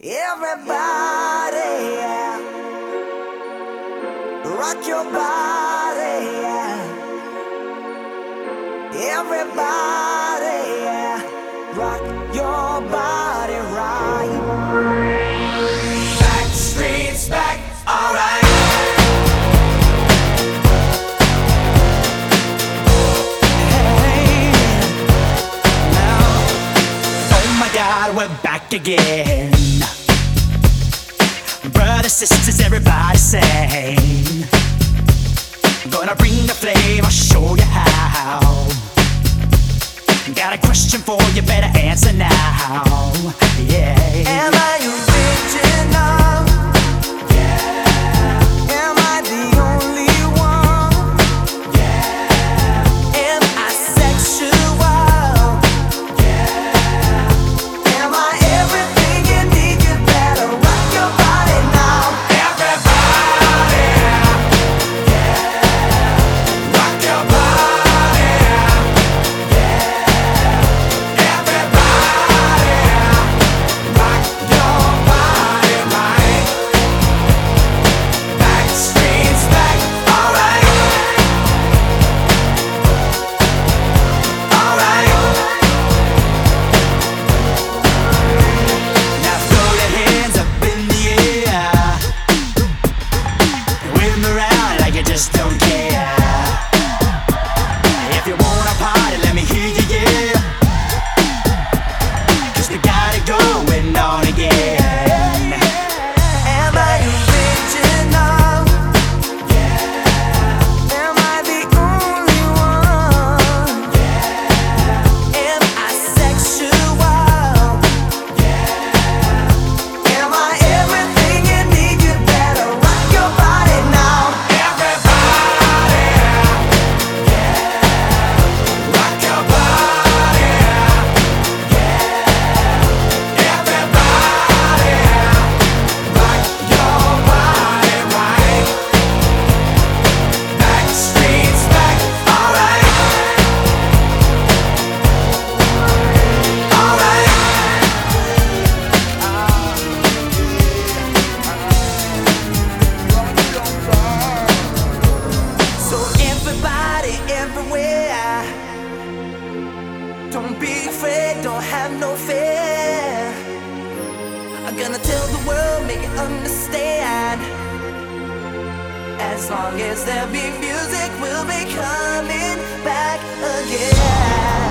Everybody, yeah. Rock your body, yeah. Everybody, yeah. Rock your body right. Back streets back, alright. Hey, now, oh my God, we're back again. Brothers, sisters, everybody sing. Gonna bring the flame, I'll show you how. Got a question for you, better answer now. Yeah. Am I original? Yeah. Am I the only one? Yeah. Am I sexual? Yeah. Am I everything you need? You better rock your body now. Everybody, yeah. Rock your body, yeah. Everybody, rock your body right. Back streets back, alright. Alright. Now throw your hands up in the air. Wave 'em around like you just don't care. If you wanna party, let me hear you, yeah. 'Cause we got it going on again. Am I original? Yeah. Am I the only one? Yeah. Am I sexual? Yeah. Am I everything you need? You better rock your body now. Everybody, yeah. Rock your body, yeah. Everybody, rock your body right. Back streets back, alright. Alright. So everybody, everywhere, don't be afraid, don't have no fear. I'm gonna tell the world, make it understand. As long as there be music, we'll be coming back again.